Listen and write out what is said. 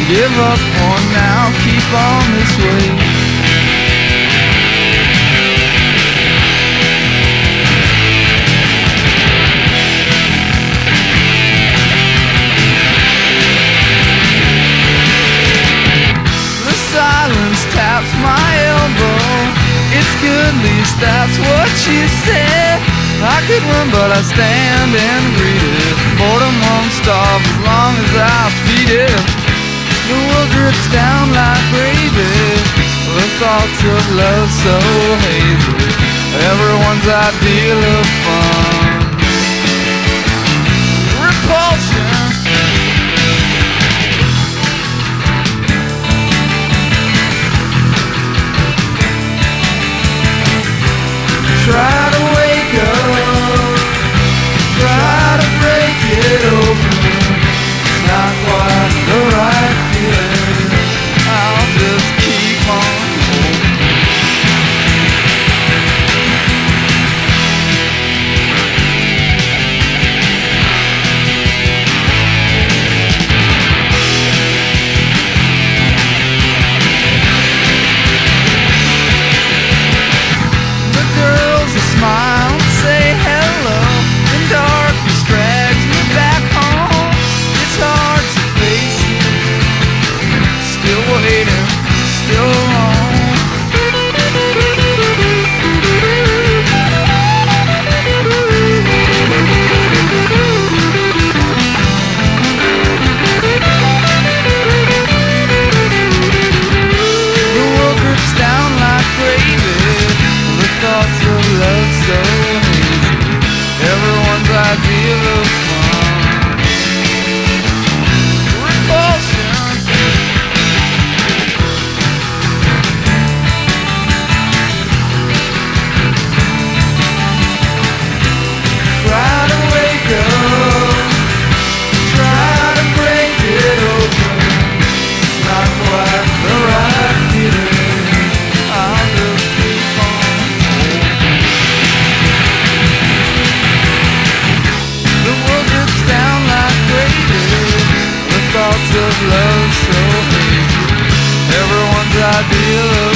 give up for now, keep on this way. The silence taps my elbow. It's good, at least that's what she said. I could run, but I stand and greet it. Boredom won't stop as long as I feed it. The world drips down like gravy. The thoughts of love so hazy. Everyone's ideal of fun. Repulsion. Try to wake up, try to break it open. It's not quite the right feeling. I'll just keep on holding. The girls will smile and say hello, and darkness drags me back home. It's hard to face it, still waiting, still alone. The world drips down like gravy. The thoughts of love so hazy. Everyone's ideal of fun. Repulsion. Try to wake up, try to break it open. It's not quite the right feeling. I'll just keep on holding. The world drips down like gravy. The thoughts of love so hazy. Everyone's ideal of